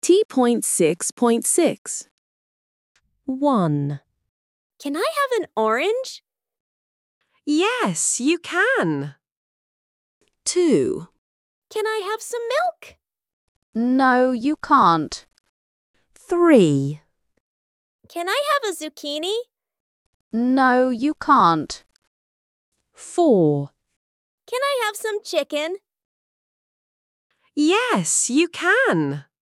T.6.6 1. Can I have an orange? Yes, you can. 2. Can I have some milk? No, you can't. 3. Can I have a zucchini? No, you can't. 4. Can I have some chicken? Yes, you can.